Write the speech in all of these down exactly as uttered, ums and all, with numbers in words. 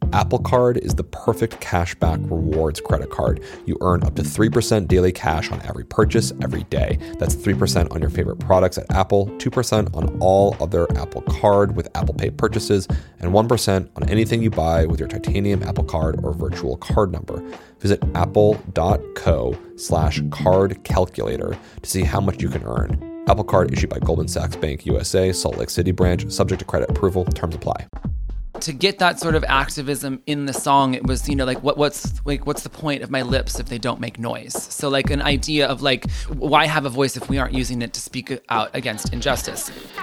Apple Card is the perfect cashback rewards credit card. You earn up to three percent daily cash on every purchase every day. That's three percent on your favorite products at Apple, two percent on all other Apple Card with Apple Pay purchases, and one percent on anything you buy with your titanium Apple Card or virtual card number. Visit apple.co slash card calculator to see how much you can earn. Apple Card issued by Goldman Sachs Bank U S A, Salt Lake City branch, subject to credit approval. Terms apply. To get that sort of activism in the song, it was, you know, like what what's like what's the point of my lips if they don't make noise? So like an idea of like, why have a voice if we aren't using it to speak out against injustice?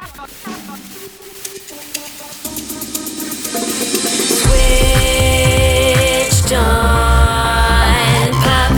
Switched on pop.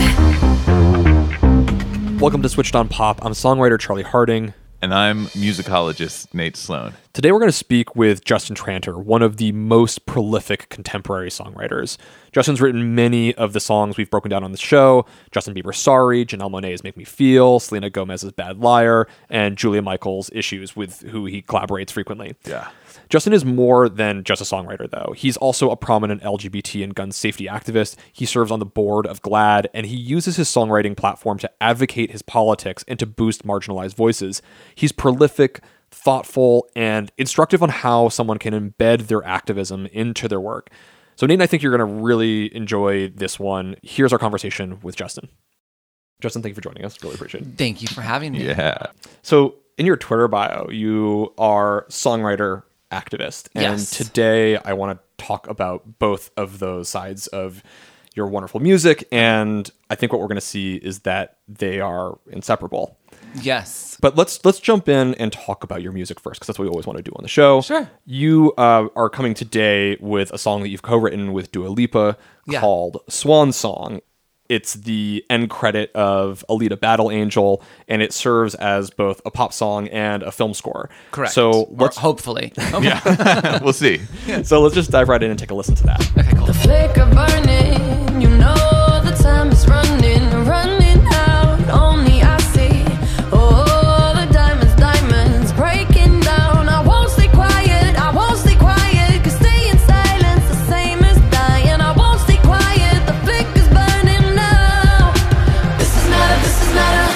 Welcome to Switched on Pop. I'm songwriter Charlie Harding. And I'm musicologist Nate Sloan. Today we're going to speak with Justin Tranter, one of the most prolific contemporary songwriters. Justin's written many of the songs we've broken down on the show: Justin Bieber's Sorry, Janelle Monáe's Make Me Feel, Selena Gomez's Bad Liar, and Julia Michaels' Issues, with who he collaborates frequently. Yeah. Justin is more than just a songwriter, though. He's also a prominent L G B T and gun safety activist. He serves on the board of GLAAD, and he uses his songwriting platform to advocate his politics and to boost marginalized voices. He's prolific, thoughtful, and instructive on how someone can embed their activism into their work. So Nate and I think you're going to really enjoy this one. Here's our conversation with Justin. Justin, thank you for joining us. Really appreciate it. Thank you for having me. Yeah. So in your Twitter bio, you are songwriter, activist. And Yes. today I want to talk about both of those sides of your wonderful music. And I think what we're going to see is that they are inseparable. Yes. But let's let's jump in and talk about your music first, because that's what we always want to do on the show. Sure. You uh, are coming today with a song that you've co-written with Dua Lipa Yeah. called Swan Song. It's the end credit of Alita Battle Angel, and it serves as both a pop song and a film score. Correct. So Or let's hopefully. Yeah. We'll see. so let's just dive right in and take a listen to that. Okay, cool. The flicker burning, you know the time is running, running out. Only I see all the diamonds, diamonds breaking down. I won't stay quiet, I won't stay quiet, 'cause staying silent's the same as dying. I won't stay quiet, the flicker's burning now. This is not a, this is not a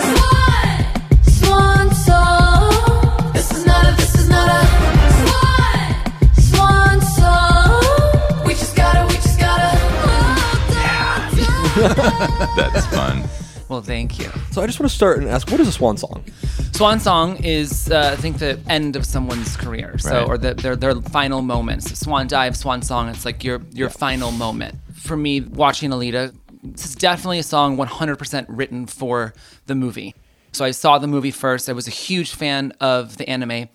swan, swan song. This is not a, this is not a swan, swan song. We just gotta, we just gotta hold on. That's fun. Well, thank you. So I just want to start and ask, what is a swan song? Swan song is, uh, I think, the end of someone's career, so Right. or the, their their final moments. Swan dive, swan song. It's like your your final moment. For me, watching Alita, this is definitely a song one hundred percent written for the movie. So I saw the movie first. I was a huge fan of the anime,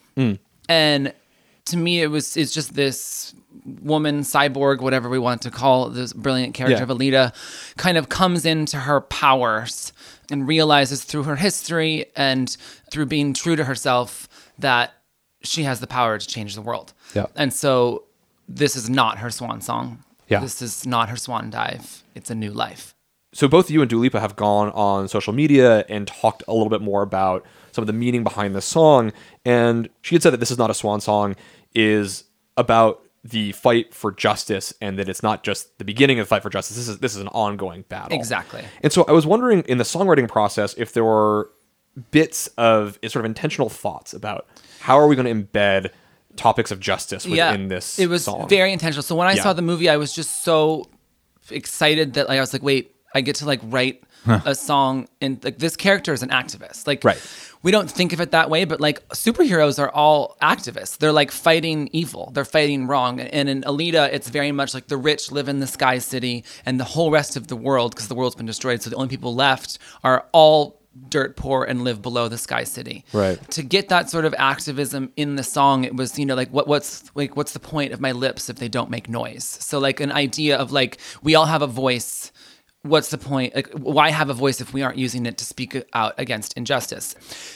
and to me, it was it's just this woman, cyborg, whatever we want to call this brilliant character Yeah. of Alita, kind of comes into her powers and realizes through her history and through being true to herself that she has the power to change the world. Yeah. And so this is not her swan song. Yeah. This is not her swan dive. It's a new life. So both you and Dua Lipa have gone on social media and talked a little bit more about some of the meaning behind the song. And she had said that This Is Not a Swan Song is about the fight for justice, and that it's not just the beginning of the fight for justice. This is this is an ongoing battle. Exactly. And so I was wondering in the songwriting process if there were bits of sort of intentional thoughts about how are we going to embed topics of justice within this it was song. very intentional. So when I Yeah. saw the movie, I was just so excited that like, I was like, wait, I get to like write a song, and like this character is an activist. Like, Right. we don't think of it that way, but like superheroes are all activists. They're like fighting evil. They're fighting wrong. And in Alita, it's very much like the rich live in the Sky City, and the whole rest of the world, because the world's been destroyed, so the only people left are all dirt poor and live below the Sky City. Right. To get that sort of activism in the song, it was, you know, like what what's like what's the point of my lips if they don't make noise? So like an idea of like we all have a voice. What's the point? Like, why have a voice if we aren't using it to speak out against injustice?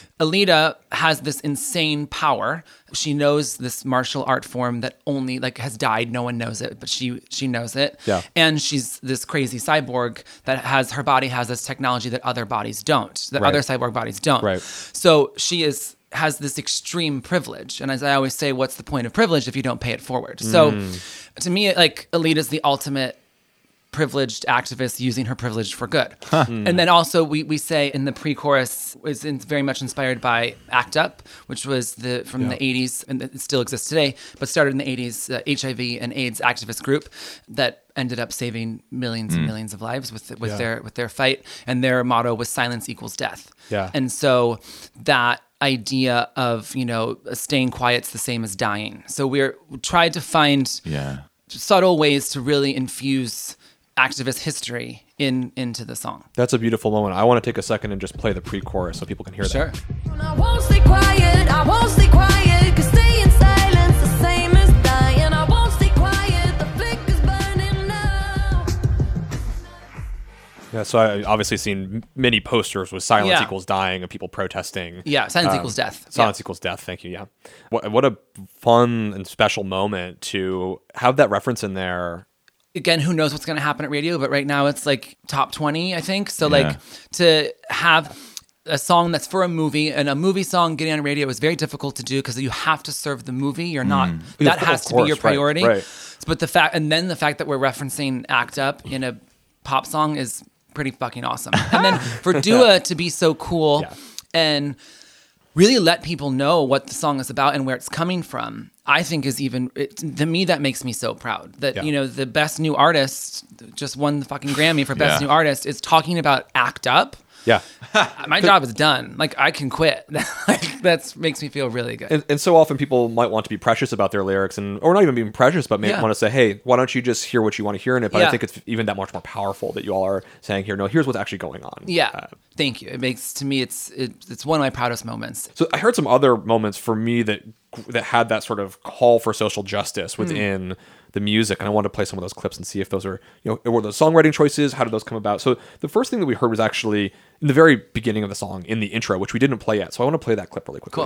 Alita has this insane power. She knows this martial art form that only like has died. No one knows it, but she she knows it. Yeah. And she's this crazy cyborg that has her body has this technology that other bodies don't, that Right. other cyborg bodies don't. Right. So she is has this extreme privilege. And as I always say, what's the point of privilege if you don't pay it forward? So to me, like, Alita's the ultimate privileged activist using her privilege for good. Huh. Mm. And then also we we say in the pre-chorus is in, very much inspired by ACT UP, which was the from yeah. the eighties, and it still exists today, but started in the eighties, uh, H I V and AIDS activist group that ended up saving millions mm. and millions of lives with with yeah. their with their fight. And their motto was silence equals death. Yeah. And so that idea of, you know, staying quiet's the same as dying. So we're we tried to find yeah. subtle ways to really infuse activist history in into the song. That's a beautiful moment. I want to take a second and just play the pre-chorus so people can hear sure. that. Sure. I won't stay quiet, I won't stay quiet, cause stay in silence the same as dying. I won't stay quiet, the flicker's burning now. Yeah, so I obviously seen many posters with silence Yeah. equals dying and people protesting. Yeah, silence um, equals death. Silence Yeah. equals death, thank you, yeah. What, what a fun and special moment to have that reference in there. Again, who knows what's going to happen at radio, but right now it's like top twenty, I think. So Yeah. like to have a song that's for a movie and a movie song getting on radio is very difficult to do because you have to serve the movie. You're not, Mm. that Of has to course, be your right, priority. right. But the fact, and then the fact that we're referencing ACT UP in a pop song is pretty fucking awesome. And then for Dua to be so cool Yeah. and really let people know what the song is about and where it's coming from, I think is even, it, to me, that makes me so proud that, Yeah. you know, the best new artist just won the fucking Grammy for best Yeah. new artist is talking about ACT UP. Yeah. My job is done. Like, I can quit. Like, that makes me feel really good. And, and so often people might want to be precious about their lyrics, and or not even being precious, but maybe Yeah. want to say, hey, why don't you just hear what you want to hear in it? But I Yeah. think it's even that much more powerful that you all are saying here, no, here's what's actually going on. Yeah. Uh, Thank you. It makes, to me, it's it, it's one of my proudest moments. So I heard some other moments for me that that had that sort of call for social justice within Mm. the music, and I wanted to play some of those clips and see if those are, you know, were those songwriting choices? How did those come about? So the first thing that we heard was actually in the very beginning of the song, in the intro, which we didn't play yet. So I want to play that clip really quickly. Cool.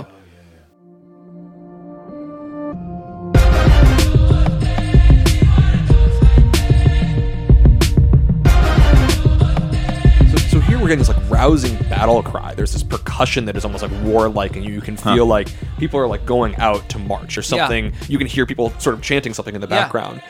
So here we're getting this like rousing battle cry. There's this percussion that is almost like warlike, and you, you can feel like people are like going out to march or something. You can hear people sort of chanting something in the Yeah. background.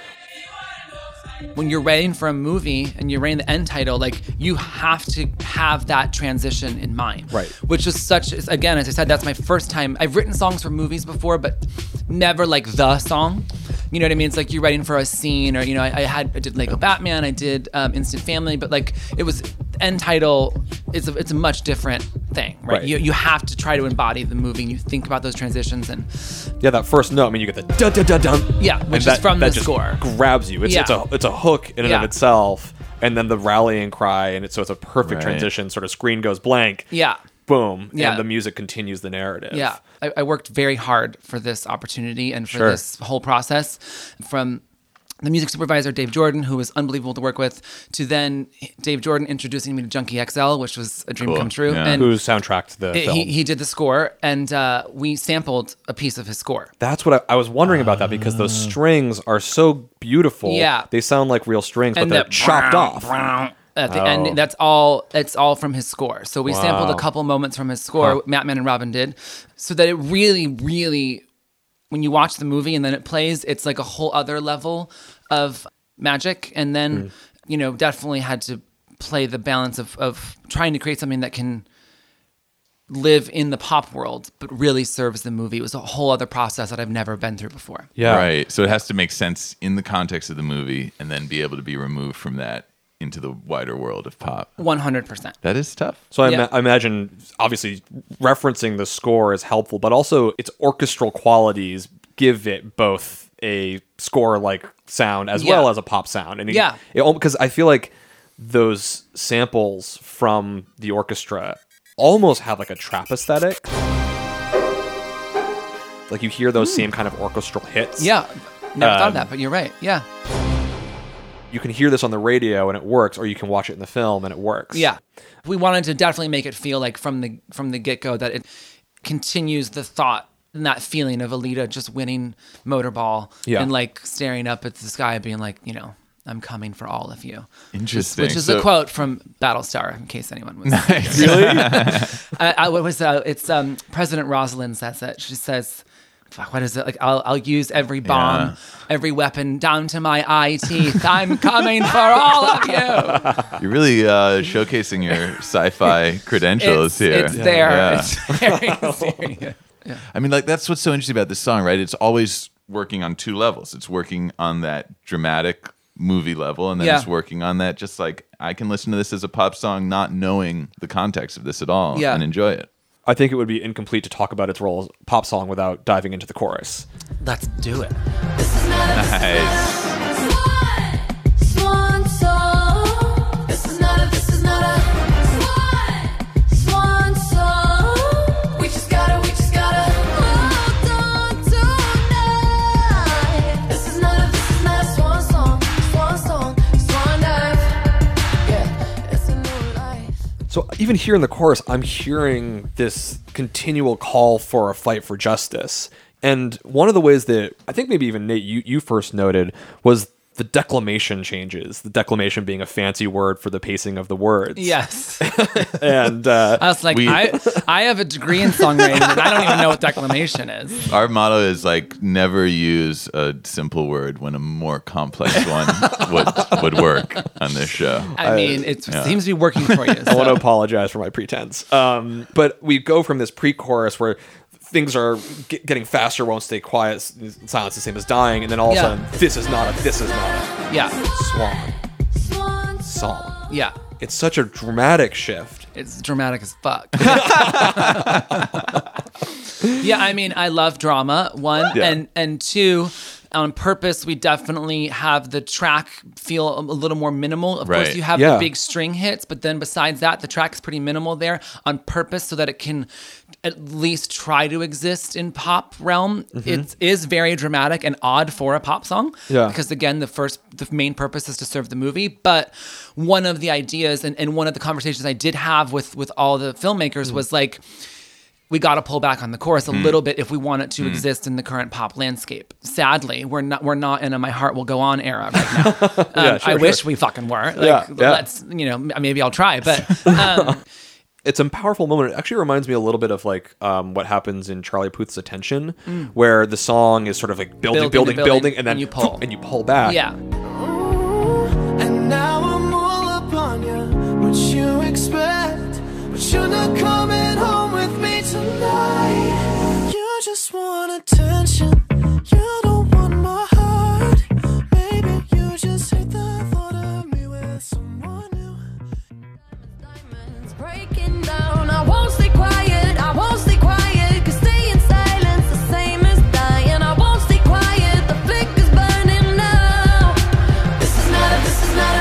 When you're writing for a movie and you're writing the end title, like, you have to have that transition in mind. Right. Which is such, again, as I said, that's my first time. I've written songs for movies before, but never like the song. You know what I mean? It's like you're writing for a scene, or, you know, I, I had, I did Lego Batman, I did um, Instant Family, but like, it was, end title, it's a, it's a much different thing, right? Right. You, you have to try to embody the movie, and you think about those transitions, and Yeah, that first note. I mean, you get the dun dun dun dun. Yeah, and which is that, from that the just score. Grabs you. It's Yeah. it's a it's a hook in and Yeah. of itself, and then the rallying cry, and it's so it's a perfect Right. transition. Sort of screen goes blank. yeah. Boom. Yeah. And the music continues the narrative. Yeah, I, I worked very hard for this opportunity and for Sure. this whole process, from the music supervisor, Dave Jordan, who was unbelievable to work with, to then Dave Jordan introducing me to Junkie X L, which was a dream Cool. come true. Yeah. And Who soundtracked the it- film? he, he did the score, and uh, we sampled a piece of his score. That's what I, I was wondering about that, because those strings are so beautiful. Yeah. They sound like real strings, but And they're that chopped brow, off. brow at the Oh. end. That's all. It's all from his score. So we sampled Wow. a couple moments from his score. Huh. Matt Man and Robin did, so that it really, really, when you watch the movie and then it plays, it's like a whole other level of magic. And then, Mm. you know, definitely had to play the balance of of trying to create something that can live in the pop world, but really serves the movie. It was a whole other process that I've never been through before. Yeah. Right. So it has to make sense in the context of the movie and then be able to be removed from that into the wider world of pop. one hundred percent. That is tough. So I, Yeah. ima- I imagine, obviously, referencing the score is helpful, but also its orchestral qualities give it both a score-like sound as Yeah. well as a pop sound. And it- Yeah. it, because I feel like those samples from the orchestra almost have like a trap aesthetic. Like you hear those same kind of orchestral hits. Yeah. Never thought Um, of that, but you're right. Yeah. You can hear this on the radio and it works, or you can watch it in the film and it works. Yeah, we wanted to definitely make it feel like from the from the get go that it continues the thought and that feeling of Alita just winning Motorball Yeah. and like staring up at the sky, being like, you know, I'm coming for all of you. Interesting. Which is So- a quote from Battlestar, in case anyone was. Nice. Really? I, I, what was uh, it's um, President Rosalind says it. She says, "Fuck, what is it? Like I'll I'll use every bomb, Yeah. every weapon down to my eye teeth. I'm coming for all of you." You're really uh, showcasing your sci-fi credentials It's, here. it's there. Yeah. It's very serious. Yeah. I mean, like that's what's so interesting about this song, right? It's always working on two levels. It's working on that dramatic movie level, and then Yeah. it's working on that just like I can listen to this as a pop song, not knowing the context of this at all, Yeah. and enjoy it. I think it would be incomplete to talk about its role as a pop song without diving into the chorus. Let's do it. Nice. Swan song. This is not a, this is not a swan, swan song. We just gotta, we just gotta hold on tonight. This is not a, this is not a swan song, swan song, swan dive. Yeah, it's a new life. So even here in the chorus, I'm hearing this continual call for a fight for justice. And one of the ways that I think maybe even Nate, you, you first noted was the declamation changes. The declamation being a fancy word for the pacing of the words. Yes. And uh, I was like, We- I I have a degree in songwriting, and I don't even know what declamation is. Our motto is like never use a simple word when a more complex one would would work on this show. I mean, it seems to be working for you. I want to so- apologize for my pretense. Um, but we go from this pre-chorus where things are get, getting faster, won't stay quiet, s- silence the same as dying, and then all Yeah. of a sudden, this is not a, this is not a Yeah. swan Swan song. Yeah. It's such a dramatic shift. It's dramatic as fuck. Yeah, I mean, I love drama, one. Yeah. And and two, on purpose, we definitely have the track feel a little more minimal. Of Right. course, you have Yeah. the big string hits, but then besides that, the track's pretty minimal there on purpose so that it can at least try to exist in pop realm. It is very dramatic and odd for a pop song. Yeah. Because again, the first, the main purpose is to serve the movie. But one of the ideas and, and one of the conversations I did have with, with all the filmmakers was like, we got to pull back on the chorus a little bit if we want it to exist in the current pop landscape. Sadly, we're not we're not in a "My Heart Will Go On" era right now. Um, Yeah, sure, I wish sure. we fucking were. Like, Yeah, yeah. let's you know maybe I'll try, but um, It's a powerful moment. It actually reminds me a little bit of like um, what happens in Charlie Puth's Attention, where the song is sort of like building, Building building, and building, building, and then and you pull. and you pull back. yeah, And now I'm all up on you. What you expect? But you're not coming home with me tonight. You just want attention. You don't want my heart. Maybe you just hate the thought of me with someone new. Diamonds breaking down. I won't stay quiet. I won't stay quiet. Cause stay in silence the same as dying. I won't stay quiet. The flicker's burning now. This is not a, this is not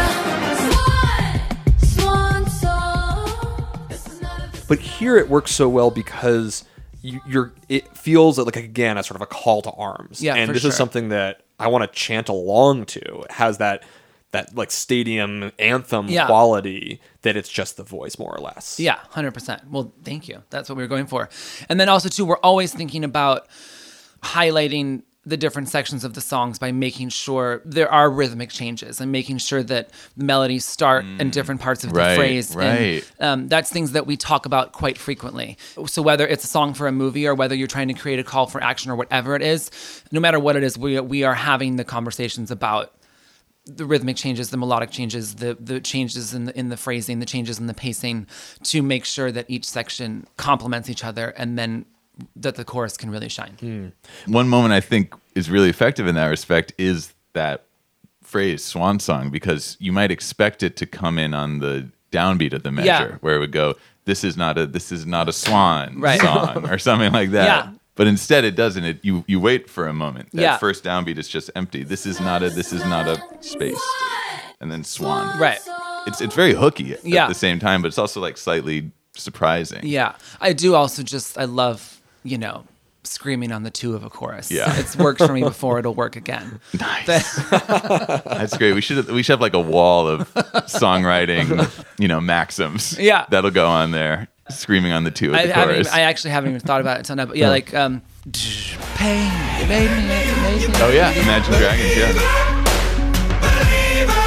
a swan, swan song. This is not a, this But here it works so well because you, you're. It feels like again a sort of a call to arms. Yeah, and for this sure. is something that I want to chant along to. It has that that like stadium anthem Yeah. quality that it's just the voice more or less. yeah, one hundred percent. Well, thank you. That's what we were going for. And then also too, we're always thinking about highlighting the different sections of the songs by making sure there are rhythmic changes and making sure that the melodies start in different parts of right, the phrase. right. And um, that's things that we talk about quite frequently. So whether it's a song for a movie or whether you're trying to create a call for action or whatever it is, no matter what it is, we we are having the conversations about the rhythmic changes, the melodic changes, the the changes in the in the phrasing, the changes in the pacing, to make sure that each section complements each other, and then that the chorus can really shine. One moment I think is really effective in that respect is that phrase "swan song," because you might expect it to come in on the downbeat of the measure, Yeah. where it would go, "This is not a this is not a swan Right. song" or something like that. Yeah. But instead, it doesn't. It you you wait for a moment. That Yeah. first downbeat is just empty. This is not a this is not a space, and then swan. Right. It's it's very hooky at Yeah. the same time, but it's also like slightly surprising. Yeah. I do also just, I love, you know, screaming on the two of a chorus. Yeah. It's worked for me before, it'll work again. Nice. That's great. We should we should have like a wall of songwriting, you know, maxims. Yeah. That'll go on there, screaming on the two of I, the haven't chorus. even, I actually haven't even thought about it until now, but yeah, like, um, pain, you made me, you made me. oh yeah, Imagine Dragons. Yeah. Believer.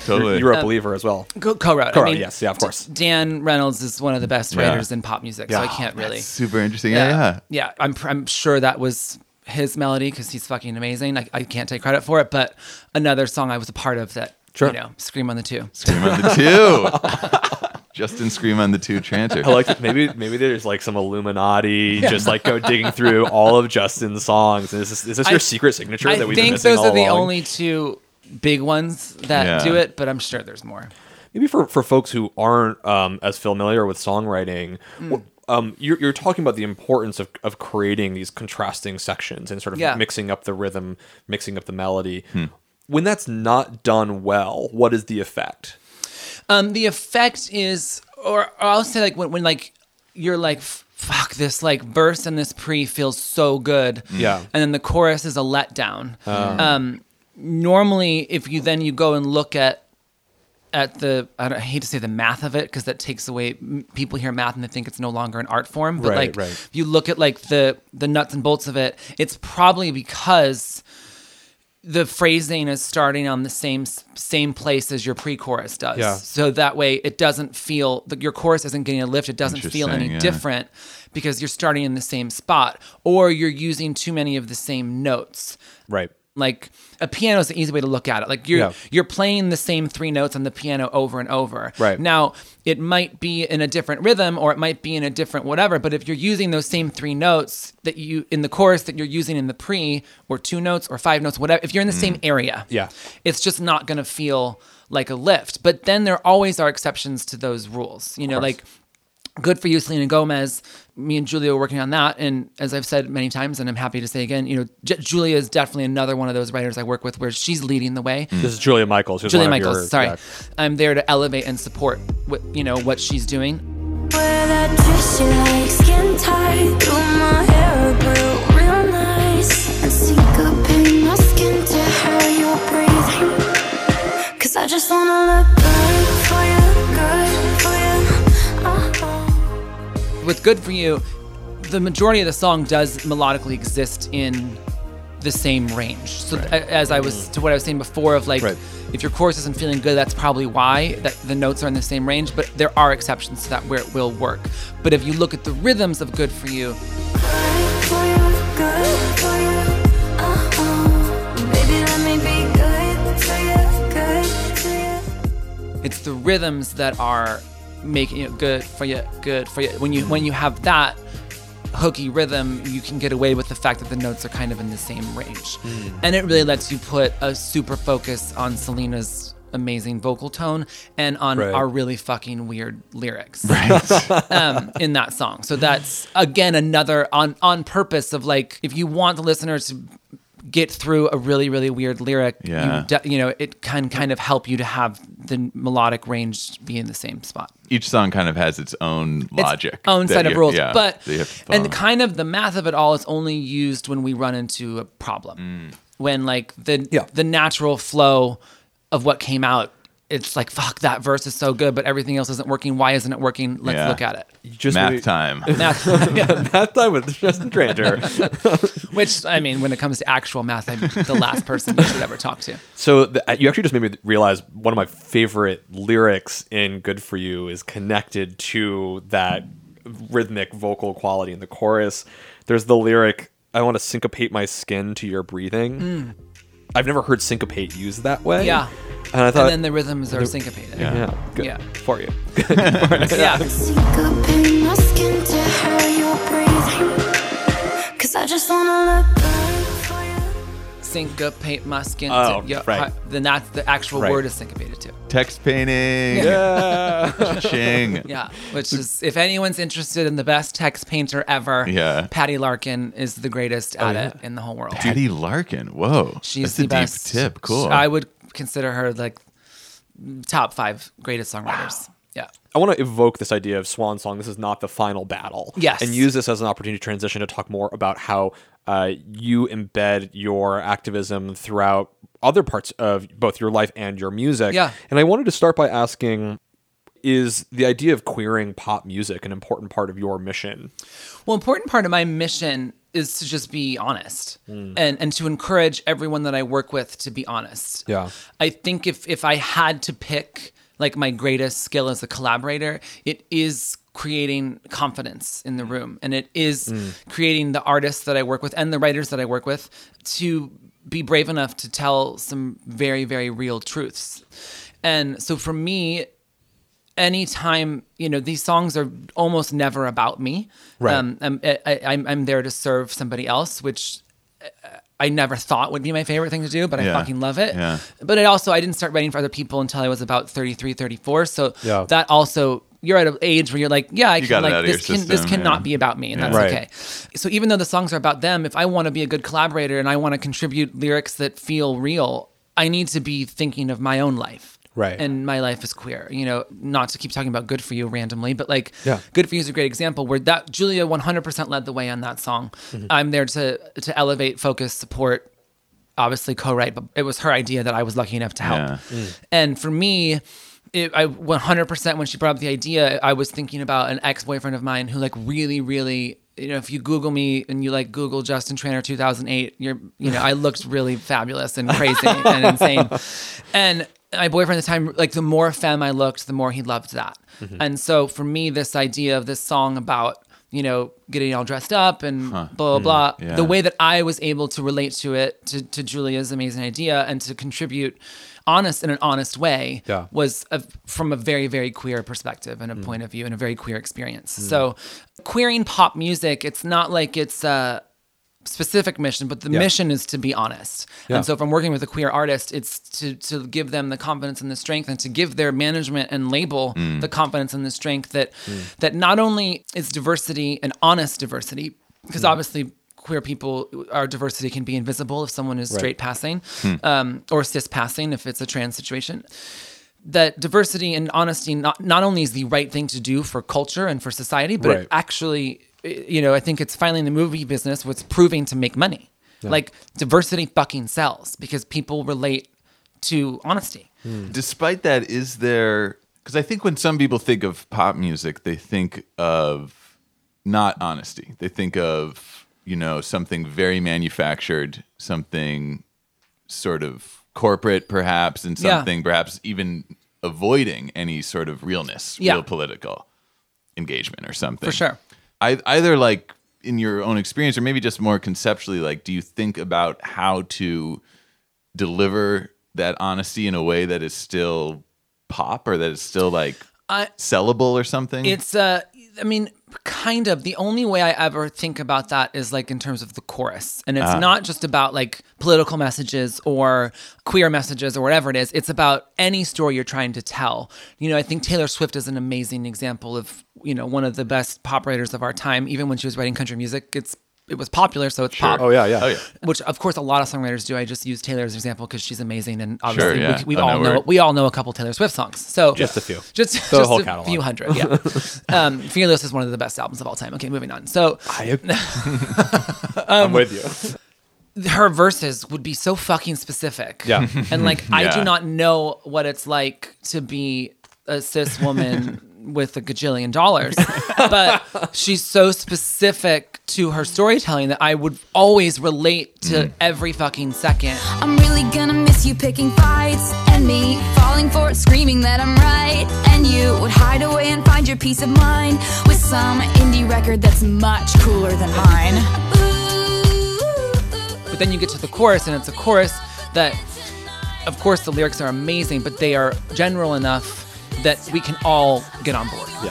Totally. You were a believer as well. Co- co-wrote. Co-wrote, I mean, yes, yeah, of course. Dan Reynolds is one of the best Yeah. writers in pop music, so I Yeah. can't really. Super interesting. Yeah, yeah. yeah. I'm I'm sure that was his melody because he's fucking amazing. I, I can't take credit for it, but another song I was a part of that. Sure. You know, Scream on the Two. Scream on the two. Justin Scream on the two chanter. I like that. Maybe maybe there's like some Illuminati just like go digging through all of Justin's songs. And is this, is this your I- secret signature I that we've been think missing those all are the along? only two big ones that Yeah. do it, but I'm sure there's more. Maybe for, for folks who aren't um, as familiar with songwriting, Mm. um, you're, you're talking about the importance of, of creating these contrasting sections and sort of Yeah. mixing up the rhythm, mixing up the melody. When that's not done well, what is the effect? Um, the effect is, or, or I'll say like when, when like you're like, fuck, this like verse and this pre feels so good. Yeah. And then the chorus is a letdown. Um, normally, if you then you go and look at at the I, don't, I hate to say the math of it because that takes away m- people hear math and they think it's no longer an art form. But Right, like right. if you look at like the the nuts and bolts of it, it's probably because the phrasing is starting on the same same place as your pre-chorus does. Yeah. So that way it doesn't feel like your chorus isn't getting a lift. It doesn't feel any Interesting, yeah. different because you're starting in the same spot or you're using too many of the same notes. Right. Like a piano is an easy way to look at it. Like you're Yeah. you're playing the same three notes on the piano over and over. Right. Now it might be in a different rhythm or it might be in a different whatever. But if you're using those same three notes that you in the chorus that you're using in the pre or two notes or five notes, whatever, if you're in the same area, Yeah. it's just not gonna feel like a lift. But then there always are exceptions to those rules. You know, like Good For You, Selena Gomez. Me and Julia were working on that, and as I've said many times, and I'm happy to say again, you know, J- Julia is definitely another one of those writers I work with where she's leading the way. This is Julia Michaels. Who's Julia one of Michaels, your- sorry, yeah. I'm there to elevate and support what you know what she's doing. Wear that dress you like, skin tight. Do my hair real, real nice. And syncopate my skin to how you're breathing. Cause I just wanna look good for you, good for you. Uh-huh. With Good For You, the majority of the song does melodically exist in the same range. So th- as I was to what I was saying before of like, Right. if your chorus isn't feeling good, that's probably why that the notes are in the same range. But there are exceptions to that where it will work. But if you look at the rhythms of Good For You, Good for you, good for you. Uh-huh. Baby, let me be good for you, good for you. it's the rhythms that are making it good for you, good for you. When you when you have that hooky rhythm, you can get away with the fact that the notes are kind of in the same range. And it really lets you put a super focus on Selena's amazing vocal tone and on Right. our really fucking weird lyrics um, in that song. So that's, again, another on, on purpose of like, if you want the listener to get through a really, really weird lyric, Yeah. you, de- you know, it can kind of help you to have the melodic range be in the same spot. Each song kind of has its own logic. Its own that set of you- rules. yeah, but that you have to and follow. kind of the math of it all is only used when we run into a problem. When like the Yeah. the natural flow of what came out, it's like, fuck, that verse is so good, but everything else isn't working. Why isn't it working? Let's Yeah. look at it. You just Math maybe- time. Math, Math time with Justin Tranter. which I mean, when it comes to actual math, I'm the last person you should ever talk to. So the, you actually just made me realize one of my favorite lyrics in Good For You is connected to that rhythmic vocal quality in the chorus. There's the lyric, I want to syncopate my skin to your breathing. I've never heard syncopate used that way. Yeah. And I thought, And then the rhythms are syncopated. Yeah. yeah, good Yeah. for you. Yeah. Syncopate my skin to how you're breathing. Cause I just wanna look good for you. Syncopate my skin. Oh, to, yeah, right. hi- Then that's the actual Right. word is syncopated too. Text painting. Yeah. Ching. Yeah, which is, if anyone's interested in the best text painter ever, Yeah. Patty Larkin is the greatest at yeah. it in the whole world. Patty Larkin. Whoa. She's That's the a best. deep tip. Cool. I would consider her like top five greatest songwriters. Yeah. I want to evoke this idea of Swan Song. This is not the final battle. Yes. And use this as an opportunity to transition to talk more about how uh, you embed your activism throughout other parts of both your life and your music. Yeah. And I wanted to start by asking, is the idea of queering pop music an important part of your mission? Well, important part of my mission is to just be honest and and to encourage everyone that I work with to be honest. Yeah. I think if if I had to pick like my greatest skill as a collaborator, it is creating confidence in the room, and it is creating the artists that I work with and the writers that I work with to be brave enough to tell some very, very real truths. And so for me, anytime, you know, these songs are almost never about me. Right. Um, I'm, I, I'm, I'm there to serve somebody else, which I never thought would be my favorite thing to do, but I Yeah. fucking love it. Yeah. But it also, I didn't start writing for other people until I was about thirty-three, thirty-four. So Yeah. that also, you're at an age where you're like, yeah, I You can got it like out of this your can this system, cannot yeah. be about me, and Yeah. that's Right. okay. So even though the songs are about them, if I want to be a good collaborator and I want to contribute lyrics that feel real, I need to be thinking of my own life. Right. And my life is queer. You know, not to keep talking about Good For You randomly, but like Yeah. Good For You is a great example where that Julia one hundred percent led the way on that song. Mm-hmm. I'm there to to elevate, focus, support, obviously co-write, but it was her idea that I was lucky enough to help. Yeah. And for me, it, I one hundred percent when she brought up the idea, I was thinking about an ex-boyfriend of mine who like really, really, you know, if you Google me and you like Google Justin Trainer two thousand eight, you're, you know, I looked really fabulous and crazy and insane. And my boyfriend at the time, like the more femme I looked, the more he loved that. And so for me, this idea of this song about, you know, getting all dressed up and blah, blah, blah, Yeah. the way that I was able to relate to it, to, to Julia's amazing idea and to contribute honest in an honest way Yeah. was a, from a very, very queer perspective and a point of view and a very queer experience. So queering pop music, it's not like it's a specific mission, but the Yeah. mission is to be honest. Yeah. And so if I'm working with a queer artist, it's to, to give them the confidence and the strength and to give their management and label the confidence and the strength that, that not only is diversity and honest diversity, because obviously queer people, our diversity can be invisible if someone is straight passing um, or cis passing if it's a trans situation. That diversity and honesty not, not only is the right thing to do for culture and for society, but Right. it actually, you know, I think it's finally in the movie business what's proving to make money. Like diversity fucking sells because people relate to honesty. Despite that, is there, because I think when some people think of pop music, they think of not honesty. They think of, you know, something very manufactured, something sort of corporate perhaps, and Yeah. something perhaps even avoiding any sort of realness, Yeah. real political engagement or something. For sure. I, either like in your own experience or maybe just more conceptually, like, do you think about how to deliver that honesty in a way that is still pop or that is still like I- sellable or something? It's, uh, I mean, kind of. The only way I ever think about that is like in terms of the chorus. And it's not just about like political messages or queer messages or whatever it is. It's about any story you're trying to tell. You know, I think Taylor Swift is an amazing example of, you know, one of the best pop writers of our time. Even when she was writing country music, it's it was popular, so it's pop. Oh yeah, yeah. Oh yeah. Which of course a lot of songwriters do. I just use Taylor as an example because she's amazing, and obviously yeah. we, we Oh, no, all know we're- we all know a couple Taylor Swift songs. So Just a few. just, The just whole a catalog. few hundred. Yeah. um, Fearless is one of the best albums of all time. Okay, moving on. So I, I'm with you. her verses would be so fucking specific. Yeah. And like I Yeah. do not know what it's like to be a cis woman with a gajillion dollars, but she's so specific to her storytelling that I would always relate to every fucking second. I'm really gonna miss you picking fights and me falling for it, screaming that I'm right. And you would hide away and find your peace of mind with some indie record that's much cooler than mine. But then you get to the chorus, and it's a chorus that, of course, the lyrics are amazing, but they are general enough that we can all get on board. Yeah.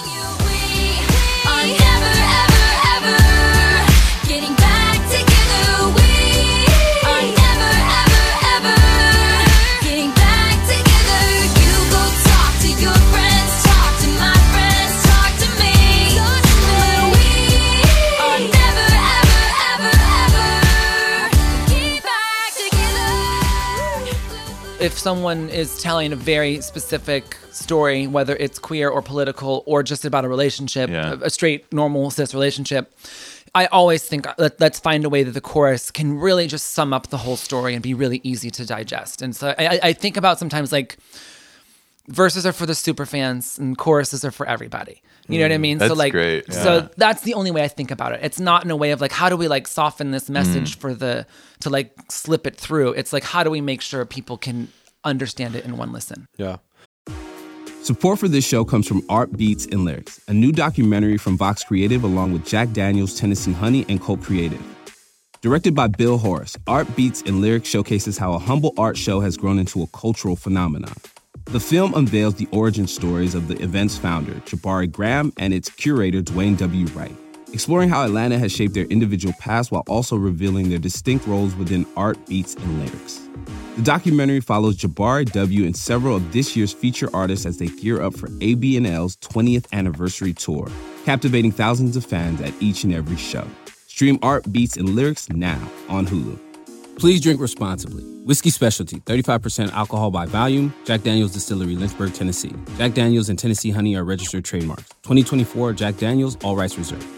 I'm never, ever, ever getting back together. We are never, ever, ever getting back together. You go talk to your friends, talk to my friends, talk to me. But we are never, ever, ever, ever getting back together. If someone is telling a very specific story, whether it's queer or political or just about a relationship, Yeah. a, a straight, normal, cis relationship, I always think let, let's find a way that the chorus can really just sum up the whole story and be really easy to digest. And so I, I think about sometimes like verses are for the super fans and choruses are for everybody. You know what I mean? That's so like, great. Yeah. so that's the only way I think about it. It's not in a way of like, how do we like soften this message for the, to like slip it through? It's like, how do we make sure people can understand it in one listen? Yeah. Support for this show comes from Art Beats and Lyrics, a new documentary from Vox Creative along with Jack Daniels, Tennessee Honey, and Colt Creative. Directed by Bill Horace, Art Beats and Lyrics showcases how a humble art show has grown into a cultural phenomenon. The film unveils the origin stories of the event's founder, Jabari Graham, and its curator, Dwayne W. Wright, exploring how Atlanta has shaped their individual paths while also revealing their distinct roles within art, beats, and lyrics. The documentary follows Jabari W. and several of this year's feature artists as they gear up for A B N L's twentieth anniversary tour, captivating thousands of fans at each and every show. Stream Art, Beats, and Lyrics now on Hulu. Please drink responsibly. Whiskey Specialty, thirty-five percent alcohol by volume. Jack Daniels Distillery, Lynchburg, Tennessee. Jack Daniels and Tennessee Honey are registered trademarks. twenty twenty-four Jack Daniels, all rights reserved.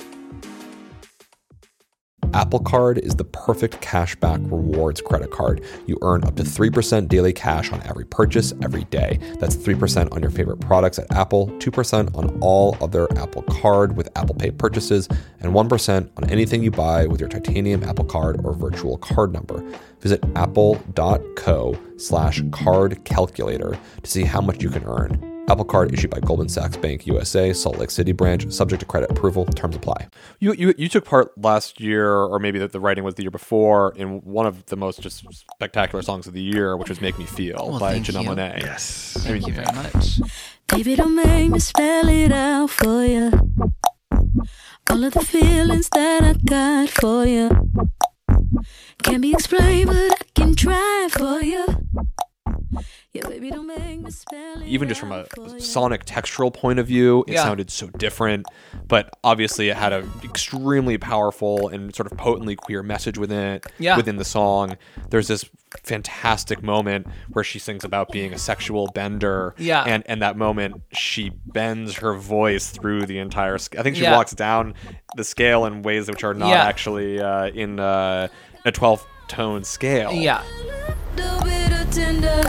Apple Card is the perfect cashback rewards credit card. You earn up to three percent daily cash on every purchase every day. That's three percent on your favorite products at Apple, two percent on all other Apple Card with Apple Pay purchases, and one percent on anything you buy with your titanium Apple Card or virtual card number. Visit apple.co slash card calculator to see how much you can earn. Apple Card issued by Goldman Sachs Bank U S A, Salt Lake City branch, subject to credit approval. Terms apply. You you you took part last year, or maybe the, the writing was the year before, in one of the most just spectacular songs of the year, which was "Make Me Feel" Well, by thank Janelle you. Monáe. Yes. I mean, Thank you very much. Baby, don't make me spell it out for you. All of the feelings that I got for you can't be explained, but I can try for you. Yeah, baby, don't make me spell it even just from a out for you. sonic textural point of view, it Yeah. sounded so different. But obviously, it had an extremely powerful and sort of potently queer message within it. Yeah. Within the song, there's this fantastic moment where she sings about being a sexual bender. Yeah. And and that moment, she bends her voice through the entire. Sc- I think she Yeah. walks down the scale in ways which are not Yeah. actually uh, in uh, a twelve tone scale. Yeah. Little bit of tender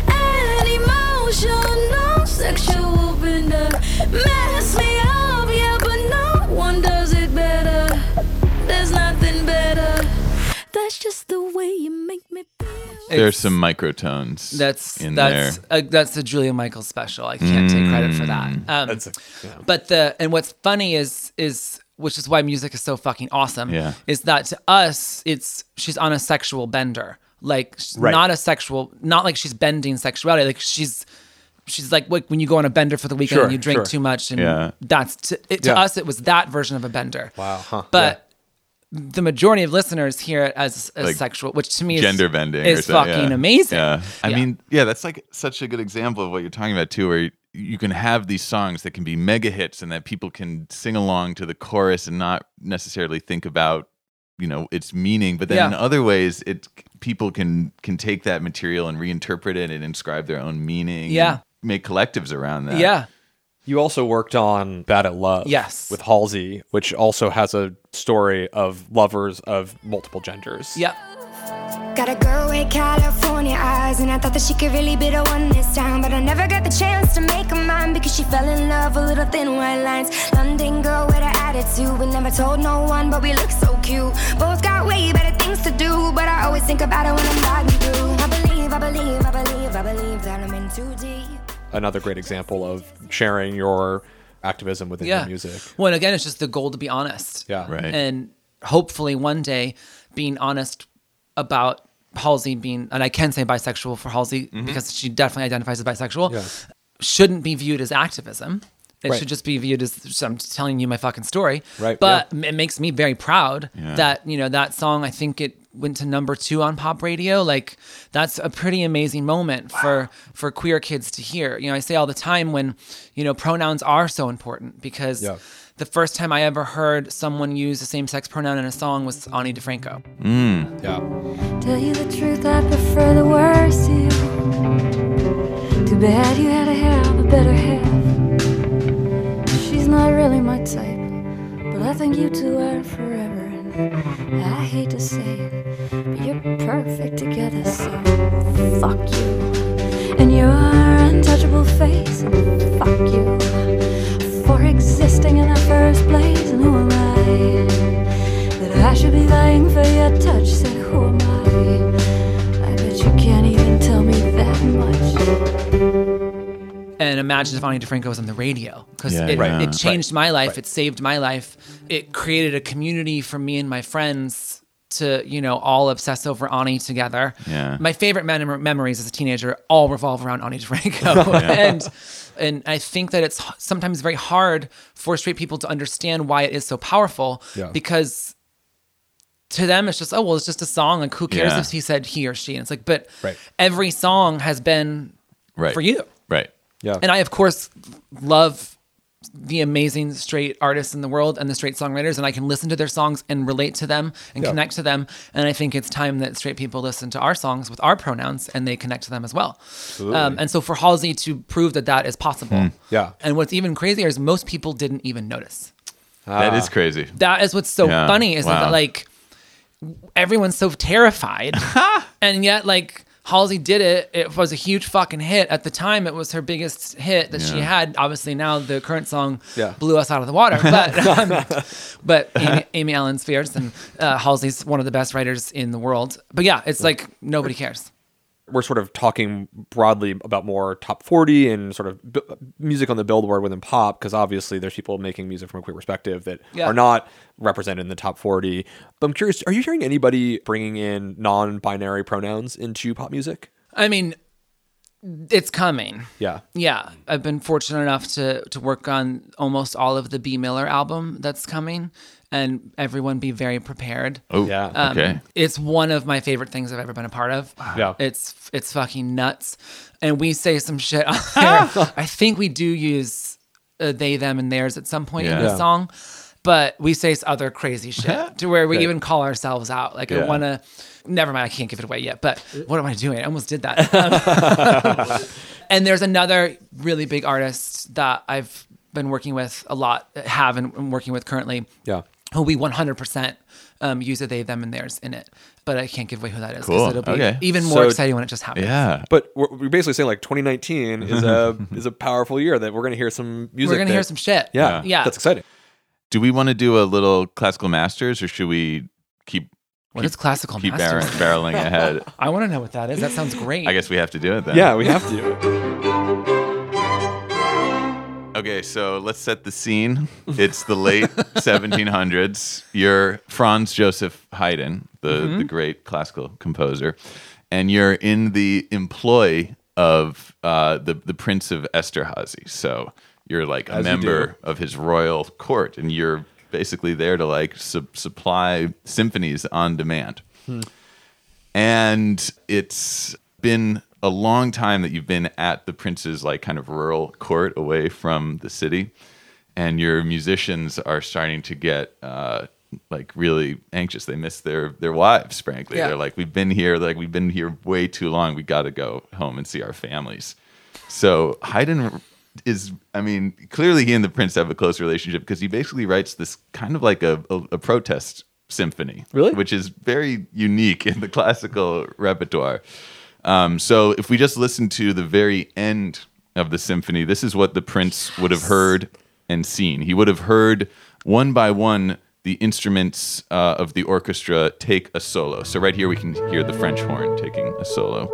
and emotional, sexual bender. Mess me up, yeah, but no one does it better. There's nothing better. That's just the way you make me feel. There's some microtones That's in that's there. uh, that's the Julia Michaels special. I can't take credit for that. Um, That's a, yeah. But the and what's funny is is which is why music is so fucking awesome. Yeah. Is that to us it's she's on a sexual bender. Like she's Right. not a sexual, not like she's bending sexuality. Like she's she's like like when you go on a bender for the weekend Sure, and you drink sure. too much, and Yeah. that's to, it, to Yeah. us it was that version of a bender. Wow, huh, But the majority of listeners hear it as, as Like sexual, which to me is Gender bending or is something, fucking yeah. amazing. Yeah. I Yeah. mean, yeah, that's like such a good example of what you're talking about too, where you can have these songs that can be mega hits and that people can sing along to the chorus and not necessarily think about, you know, its meaning. But then Yeah. in other ways, it people can can take that material and reinterpret it and inscribe their own meaning. Yeah. and make collectives around that. Yeah. You also worked on Bad at Love. Yes. With Halsey, which also has a story of lovers of multiple genders. Yeah. Got a girl with California eyes, and I thought that she could really be the one this time, but I never got the chance to make her mine because she fell in love with little thin white lines. London girl with an attitude, we never told no one, but we look so cute. Both got way better things to do, but I always think about it when I'm riding through. I believe, I believe, I believe, I believe that I'm in too deep. Another great example of sharing your activism within Yeah. your music. Well, and again, it's just the goal to be honest. Yeah. Right. And hopefully one day being honest about Halsey being, and I can say bisexual for Halsey because she definitely identifies as bisexual, Yeah. shouldn't be viewed as activism. It Right. should just be viewed as I'm telling you my fucking story. Right, But it makes me very proud Yeah. that, you know, that song, I think it went to number two on pop radio. Like that's a pretty amazing moment for, for queer kids to hear. You know, I say all the time when, you know, pronouns are so important because Yeah. the first time I ever heard someone use the same sex pronoun in a song was Ani DeFranco. Yeah. Tell you the truth, I prefer the worst to you. Too bad you had to have a better half. She's not really my type, but I think you two are forever. And I hate to say it, but you're perfect together, so fuck you. And your untouchable face And imagine if Ani DeFranco was on the radio, because Yeah, it, yeah. it changed my life. It saved my life. It created a community for me and my friends to, you know, all obsess over Ani together. Yeah. My favorite mem- memories as a teenager all revolve around Ani DeFranco. and and I think that it's sometimes very hard for straight people to understand why it is so powerful, Yeah. because to them it's just, oh, well, it's just a song. Like, who cares Yeah. if he said he or she? And it's like, but Right. every song has been Right. for you. Right. Yeah. And I, of course, love the amazing straight artists in the world and the straight songwriters, and I can listen to their songs and relate to them and Yeah. connect to them. And I think it's time that straight people listen to our songs with our pronouns and they connect to them as well. Um, and so for Halsey to prove that that is possible. Yeah. And what's even crazier is most people didn't even notice. That is crazy. That is what's so Yeah. funny is Wow. that, like, everyone's so terrified, and yet, like, Halsey did it. It was a huge fucking hit. At the time, it was her biggest hit that she Yeah. had. Obviously, now the current song Yeah. blew us out of the water. But um, but Amy, Amy Allen's fierce, and uh, Halsey's one of the best writers in the world. But yeah, it's like nobody cares. We're sort of talking broadly about more top forty and sort of b- music on the Billboard within pop, because obviously there's people making music from a queer perspective that Yeah. are not represented in the top forty. But I'm curious, are you hearing anybody bringing in non-binary pronouns into pop music? I mean, it's coming. Yeah. Yeah, I've been fortunate enough to to work on almost all of the B. Miller album that's coming, and everyone be very prepared. Oh, Yeah. Um, okay. It's one of my favorite things I've ever been a part of. Yeah. It's it's fucking nuts. And we say some shit on there. I think we do use uh, they, them, and theirs at some point in Yeah. the Yeah. song. But we say other crazy shit to where we Right. even call ourselves out. Like, Yeah. I want to, never mind, I can't give it away yet. But what am I doing? I almost did that. And there's another really big artist that I've been working with a lot, have and am working with currently, Yeah. who we one hundred percent um, use a they, them, and theirs in it. But I can't give away who that is, Cool. it'll be Okay. even more So- exciting when it just happens. Yeah. But we're, we're basically saying like twenty nineteen is a is a powerful year that we're going to hear some music. We're going to that- hear some shit. Yeah. Yeah. That's exciting. Do we want to do a little classical masters, or should we keep What is classical keep masters? barrel- barreling ahead? I want to know what that is. That sounds great. I guess we have to do it then. Yeah, we have to. Okay, so let's set the scene. It's the late seventeen hundreds. You're Franz Joseph Haydn, the, Mm-hmm. the great classical composer, and you're in the employ of uh, the the Prince of Esterhazy. So you're like a As you member do. of his royal court, and you're basically there to like su- supply symphonies on demand. And it's been a long time that you've been at the prince's like kind of rural court away from the city, and your musicians are starting to get uh, like really anxious. They miss their their wives, frankly. Yeah. They're like, we've been here, like we've been here way too long. We got to go home and see our families. So Haydn is, I mean, clearly he and the prince have a close relationship, because he basically writes this kind of like a, a, a protest symphony, Really? which is very unique in the classical repertoire. Um, so if we just listen to the very end of the symphony, this is what the prince would have heard and seen. He would have heard one by one the instruments uh, of the orchestra take a solo. So right here we can hear the French horn taking a solo.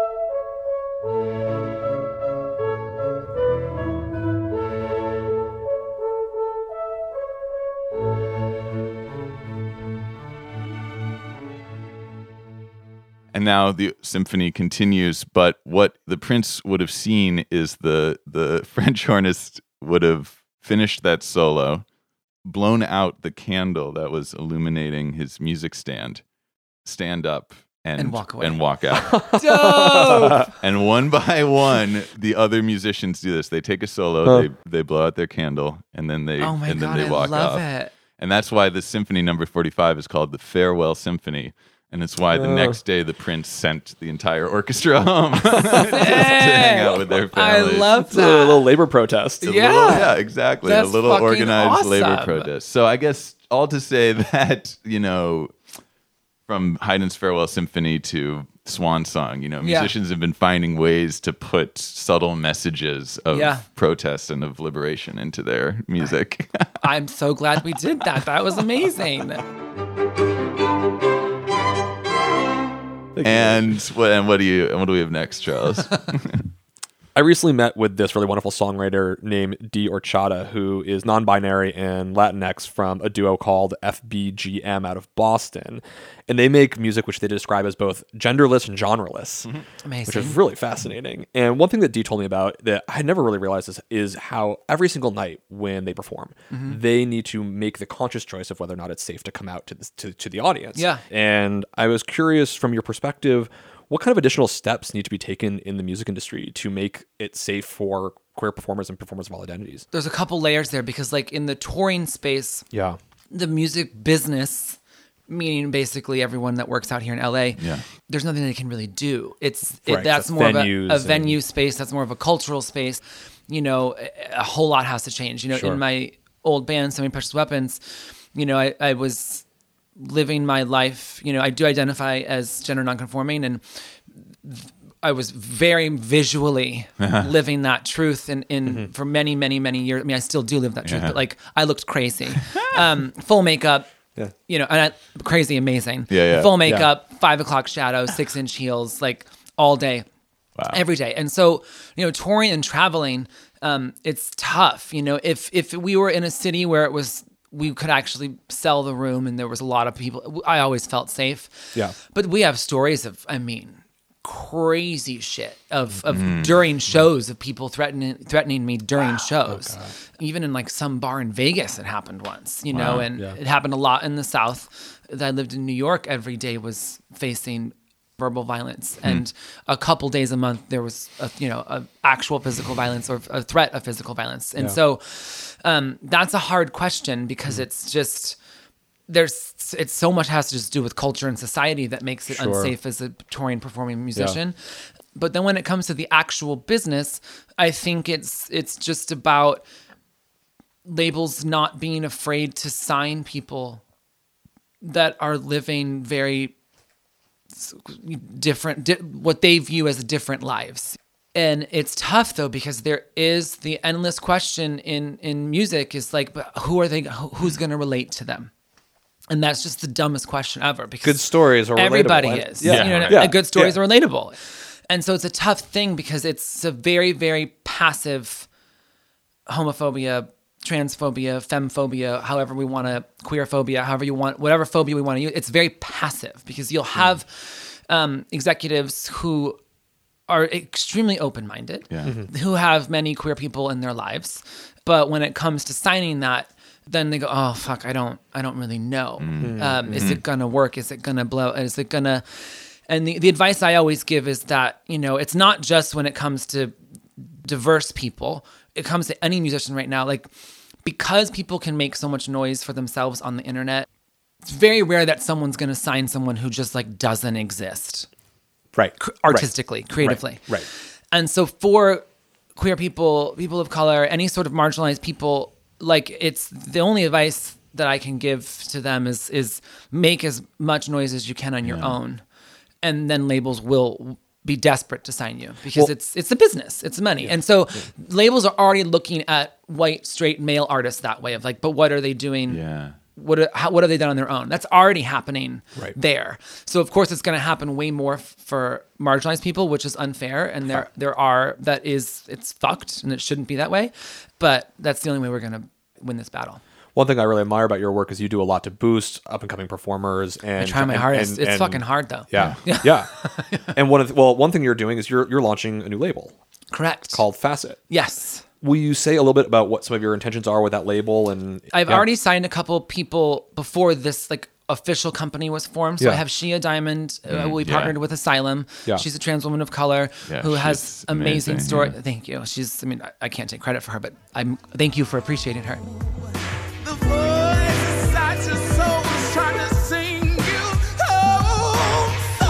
And now the symphony continues, but what the prince would have seen is the the French hornist would have finished that solo, blown out the candle that was illuminating his music stand, stand up and, And walk away. and walk out. Dope. And one by one, the other musicians do this. They take a solo, Huh. they they blow out their candle, and then they Oh my and then God, they I walk love off. it. And that's why the symphony number forty-five is called the Farewell Symphony. And it's why the Oh. next day the prince sent the entire orchestra home just to hang out with their I families. love It's a little that. labor protest. A Yeah. little- yeah, exactly. That's a little fucking organized labor awesome. protest. So I guess all to say that, you know, from Haydn's Farewell Symphony to Swan Song, you know, Yeah. musicians have been finding ways to put subtle messages of Yeah. protest and of liberation into their music. I'm so glad we did that. That was amazing. and what and what do you and what do we have next, Charles? I recently met with this really wonderful songwriter named D. Orchada, who is non-binary and Latinx from a duo called F B G M out of Boston. And they make music which they describe as both genderless and genreless, Amazing. which is really fascinating. And one thing that Dee told me about that I had never really realized is, is how every single night when they perform, Mm-hmm. they need to make the conscious choice of whether or not it's safe to come out to the, to, to the audience. Yeah. And I was curious from your perspective, what kind of additional steps need to be taken in the music industry to make it safe for queer performers and performers of all identities? There's a couple layers there because like in the touring space, Yeah. the music business, meaning basically everyone that works out here in L A, Yeah. there's nothing they can really do. It's Right, it, that's that's more of a, venues a and- venue space. That's more of a cultural space. You know, a, a whole lot has to change. You know, Sure. in my old band, Semi Precious Weapons, you know, I, I was living my life. You know, I do identify as gender nonconforming, and I was very visually living that truth in, in for many, many, many years. I mean, I still do live that truth, Yeah. but like I looked crazy. um, full makeup, Yeah. you know, and I, crazy, amazing. Yeah, yeah. Full makeup, five o'clock shadows, six inch heels, like all day, Wow. every day. And so, you know, touring and traveling, um, it's tough. You know, if if we were in a city where it was, we could actually sell the room and there was a lot of people, I always felt safe. Yeah. But we have stories of, I mean, crazy shit of, of during shows of people threatening threatening me during shows. Even in like some bar in Vegas, it happened once, you know, and Yeah. it happened a lot in the South. I lived in New York. Every day was facing verbal violence, and a couple days a month there was a, you know, a actual physical violence or a threat of physical violence. And Yeah. so um, that's a hard question because it's just there's it's so much has to just do with culture and society that makes it Sure. unsafe as a touring performing musician. But then when it comes to the actual business, I think it's it's just about labels not being afraid to sign people that are living very s- different, di- what they view as different lives. And it's tough though, because there is the endless question in, in music is like, but who are they, who- who's going to relate to them? And that's just the dumbest question ever because Good stories are relatable. everybody And- is. Yeah. You know, Yeah. a good stories Yeah. are relatable. And so it's a tough thing because it's a very, very passive homophobia, transphobia, femphobia, however we want to, queerphobia, however you want, whatever phobia we want to use. It's very passive because you'll have um, executives who are extremely open-minded, Yeah. who have many queer people in their lives. But when it comes to signing that, then they go, oh, fuck, I don't, I don't really know. Um, is it going to work? Is it going to blow? Is it going to, and the, the advice I always give is that, you know, it's not just when it comes to diverse people, it comes to any musician right now. Like, because people can make so much noise for themselves on the internet, it's very rare that someone's going to sign someone who just like doesn't exist Right. artistically, Right. creatively. Right. Right. And so for queer people, people of color, any sort of marginalized people, like it's the only advice that I can give to them is is make as much noise as you can on your own. And then labels will be desperate to sign you because Well- it's it's a business, it's money. And so labels are already looking at white straight male artists that way of like, but what are they doing? Yeah. What are- how, what have they done on their own? That's already happening Right. there. So of course it's going to happen way more f- for marginalized people, which is unfair. And there there are that is it's fucked and it shouldn't be that way. But that's the only way we're going to win this battle. One thing I really admire about your work is you do a lot to boost up and coming performers. And I try my and- hardest. and- it's and- fucking hard though. Yeah, yeah. And one of the, well, one thing you're doing is you're you're launching a new label Correct. called Facet. Yes. Will you say a little bit about what some of your intentions are with that label? And I've yeah. already signed a couple people before this like official company was formed. So Yeah. I have Shia Diamond, uh, we yeah. partnered with Asylum. Yeah. She's a trans woman of color Yeah, who has she's amazing, amazing, story. yeah. Thank you. She's. I mean, I, I can't take credit for her, but I'm. Thank you for appreciating her. The voice inside your soul is trying to sing you home.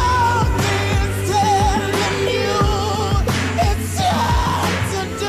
Something's telling you it's time to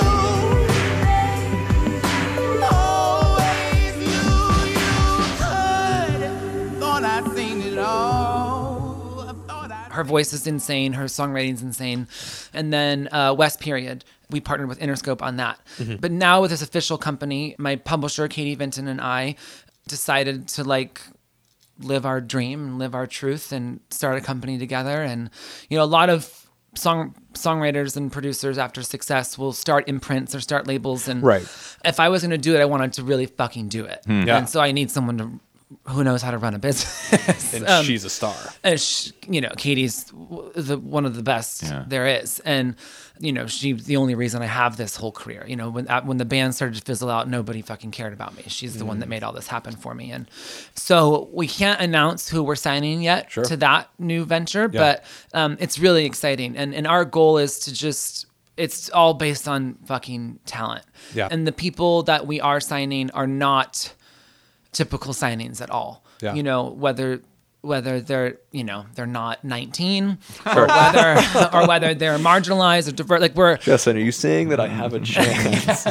do. Always knew you could. Thought I'd seen it all. I thought I'd Her voice is insane. Her songwriting's insane. And then uh, West Period, we partnered with Interscope on that. But now with this official company, my publisher, Katie Vinton, and I decided to like live our dream and live our truth and start a company together. And, you know, a lot of song songwriters and producers after success will start imprints or start labels, and Right. if I was going to do it, I wanted to really fucking do it. Yeah. And so I need someone to who knows how to run a business. And Um, she's a star. and she, you know, Katie's w- the one of the best Yeah. there is, and you know, she's the only reason I have this whole career. You know, when when the band started to fizzle out, nobody fucking cared about me. She's the one that made all this happen for me, and so we can't announce who we're signing yet Sure. to that new venture, Yeah. but um, it's really exciting, and and our goal is to just. It's all based on fucking talent. Yeah. And the people that we are signing are not typical signings at all. Yeah. You know, whether whether they're, you know, they're not nineteen or whether or whether they're marginalized or divert, like we're Justin, are you saying that I have a chance?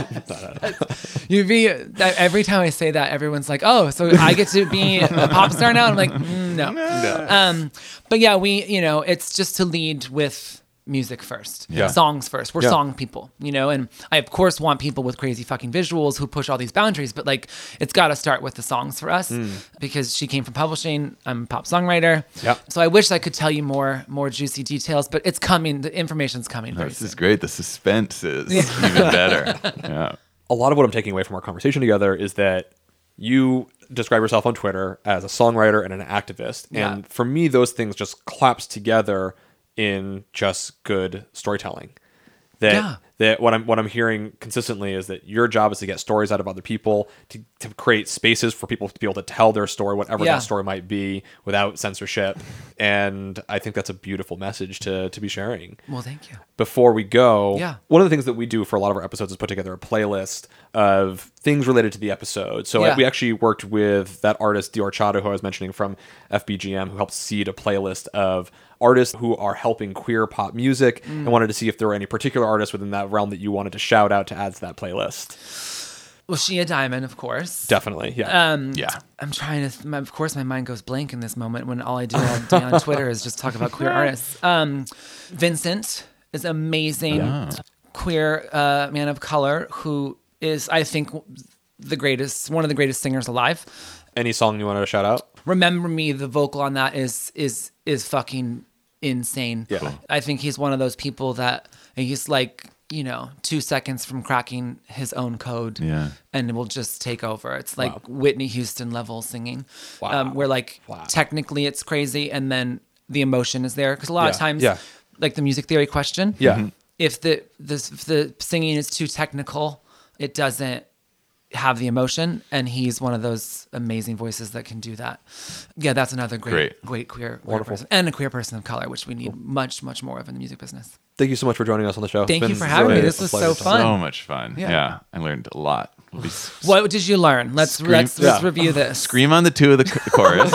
you be that every time I say that, everyone's like, "Oh, so I get to be a pop star now?" I'm like, mm, "No." Um, but yeah, we, you know, it's just to lead with music first, Yeah. songs first. We're Yeah. song people, you know, and I of course want people with crazy fucking visuals who push all these boundaries, but like it's got to start with the songs for us because she came from publishing. I'm a pop songwriter. Yep. So I wish I could tell you more, more juicy details, but it's coming. The information's coming. Very This soon. is great. The suspense is even better. Yeah. A lot of what I'm taking away from our conversation together is that you describe yourself on Twitter as a songwriter and an activist. Yeah. And for me, those things just collapse together in just good storytelling. That Yeah. that what I'm what I'm hearing consistently is that your job is to get stories out of other people, to, to create spaces for people to be able to tell their story, whatever Yeah. that story might be, without censorship. And I think that's a beautiful message to to be sharing. Well, thank you. Before we go, Yeah. one of the things that we do for a lot of our episodes is put together a playlist of things related to the episode. So Yeah. we actually worked with that artist, Dior Chado, who I was mentioning from F B G M, who helped seed a playlist of artists who are helping queer pop music, Mm. and wanted to see if there were any particular artists within that realm that you wanted to shout out to add to that playlist. Well, Shia Diamond, of course. Definitely, yeah. Um, Yeah. I'm trying to. My, of course, my mind goes blank in this moment when all I do all day on Twitter is just talk about queer artists. Um, Vincent is amazing, queer uh, man of color who is, I think, the greatest, one of the greatest singers alive. Any song you wanted to shout out? Remember Me, the vocal on that is is is fucking insane. Yeah. Cool. I think he's one of those people that he's like, you know, two seconds from cracking his own code, Yeah. and it will just take over. It's like Wow. Whitney Houston level singing, Wow. um, where like Wow. technically it's crazy, and then the emotion is there because a lot of Yeah. times, Yeah. like the music theory question, Yeah. Mhm. if the the if the singing is too technical, it doesn't have the emotion, and he's one of those amazing voices that can do that. Yeah, that's another great, Great. great queer, queer Wonderful. person, and a queer person of color, which we need much, much more of in the music business. Thank you so much for joining us on the show. It's Thank you been for having really me. This a was pleasure so to- fun. So much fun. Yeah. Yeah. I learned a lot. We'll be s- What did you learn? Let's Scream- let's, let's yeah. review this. Scream on the two of the ch- chorus.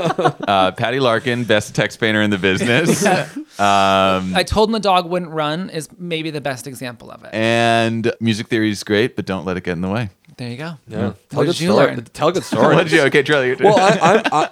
uh, Patty Larkin, best text painter in the business. Um, I told him the dog wouldn't run is maybe the best example of it. and music theory is great, but don't let it get in the way. There you go. Yeah. Tell What a good did you story. learn? Tell a good story. What did you? Okay, Charlie. Well, I, I,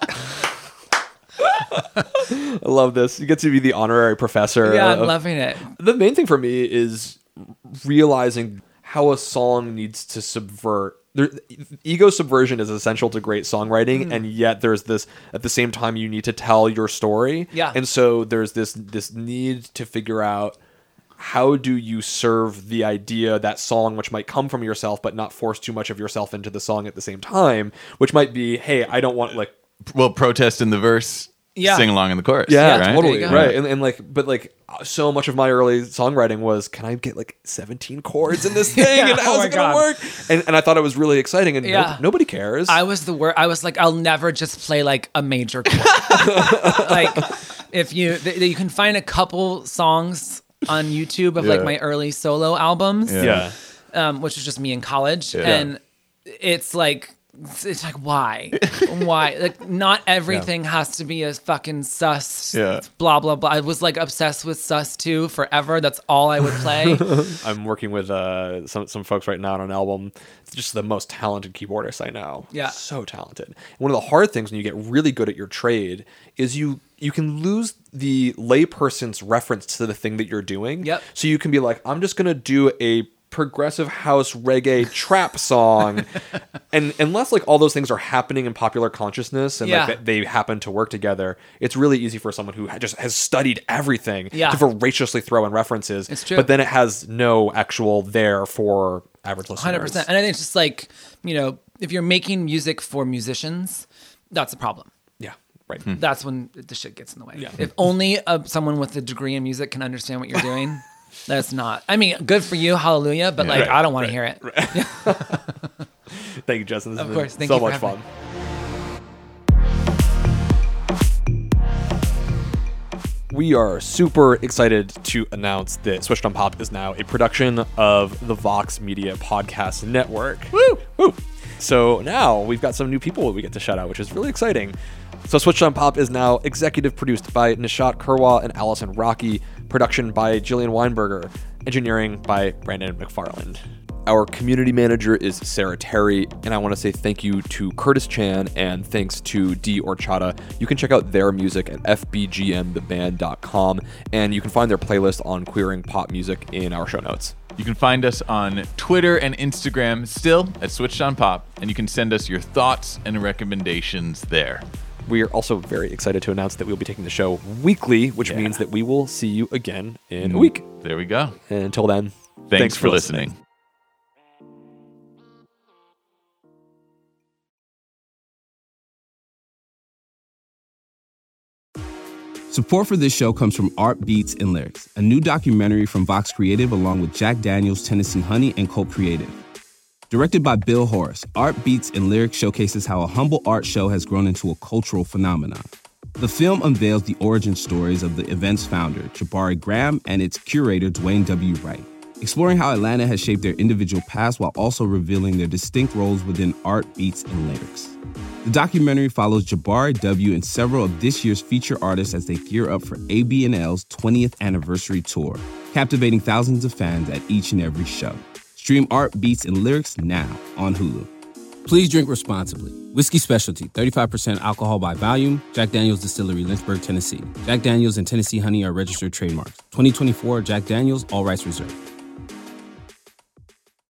I, I love this. You get to be the honorary professor. Yeah, I'm of- loving it. The main thing for me is realizing how a song needs to subvert. There, ego subversion is essential to great songwriting, and yet there's this at the same time you need to tell your story. Yeah. and so there's this this need to figure out how do you serve the idea, that song, which might come from yourself, but not force too much of yourself into the song at the same time, which might be, hey, I don't want like. Well, protest in the verse. Yeah. Sing along in the chorus. Yeah, right? totally. There you go. Right. And, and like, but like, so much of my early songwriting was, can I get like seventeen chords in this thing? Yeah, And how's oh my it going to God. work? And, and I thought it was really exciting. And Yeah. no, nobody cares. I was the worst. I was like, I'll never just play like a major chord. Like, if you th- you can find a couple songs on YouTube of like Yeah. my early solo albums, yeah. um, which was just me in college, Yeah. and it's like. It's like why, why? Like not everything has to be a fucking sus. Yeah. Blah blah blah. I was like obsessed with sus two forever. That's all I would play. I'm working with uh, some some folks right now on an album. It's just the most talented keyboardist I know. Yeah. So talented. One of the hard things when you get really good at your trade is you you can lose the layperson's reference to the thing that you're doing. Yep. So you can be like, I'm just gonna do a progressive house reggae trap song. And unless like all those things are happening in popular consciousness and Yeah. like they happen to work together, it's really easy for someone who ha- just has studied everything Yeah. to voraciously throw in references. It's true. But then it has no actual there for average listeners. one hundred percent. And I think it's just like, you know, if you're making music for musicians, that's a problem. Yeah, right. That's when the shit gets in the way. Yeah. If only uh, someone with a degree in music can understand what you're doing, that's not. I mean, good for you, hallelujah, but like, Right, I don't want to hear it. Thank you, Justin. This Of has course. been Thank so you for much having fun. We are super excited to announce that Switched on Pop is now a production of the Vox Media Podcast Network. Woo! Woo! So now we've got some new people that we get to shout out, which is really exciting. So Switched on Pop is now executive produced by Nishat Kurwa and Allison Rocky, production by Jillian Weinberger, engineering by Brandon McFarland. Our community manager is Sarah Terry, and I want to say thank you to Curtis Chan and thanks to D Orchada. You can check out their music at f b g m the band dot com, and you can find their playlist on queering pop music in our show notes. You can find us on Twitter and Instagram still at Switched on Pop, and you can send us your thoughts and recommendations there. We are also very excited to announce that we'll be taking the show weekly, which means that we will see you again in a week. There we go. And until then, Thanks, for listening. Support for this show comes from Art Beats and Lyrics, a new documentary from Vox Creative along with Jack Daniels, Tennessee Honey, and Cult Creative. Directed by Bill Horace, Art Beats and Lyrics showcases how a humble art show has grown into a cultural phenomenon. The film unveils the origin stories of the event's founder, Jabari Graham, and its curator, Dwayne W. Wright, exploring how Atlanta has shaped their individual paths while also revealing their distinct roles within art, beats, and lyrics. The documentary follows Jabari W. and several of this year's feature artists as they gear up for A B N L's twentieth anniversary tour, captivating thousands of fans at each and every show. Stream Art, Beats, and Lyrics now on Hulu. Please drink responsibly. Whiskey Specialty, thirty-five percent alcohol by volume. Jack Daniels Distillery, Lynchburg, Tennessee. Jack Daniels and Tennessee Honey are registered trademarks. twenty twenty-four Jack Daniels, all rights reserved.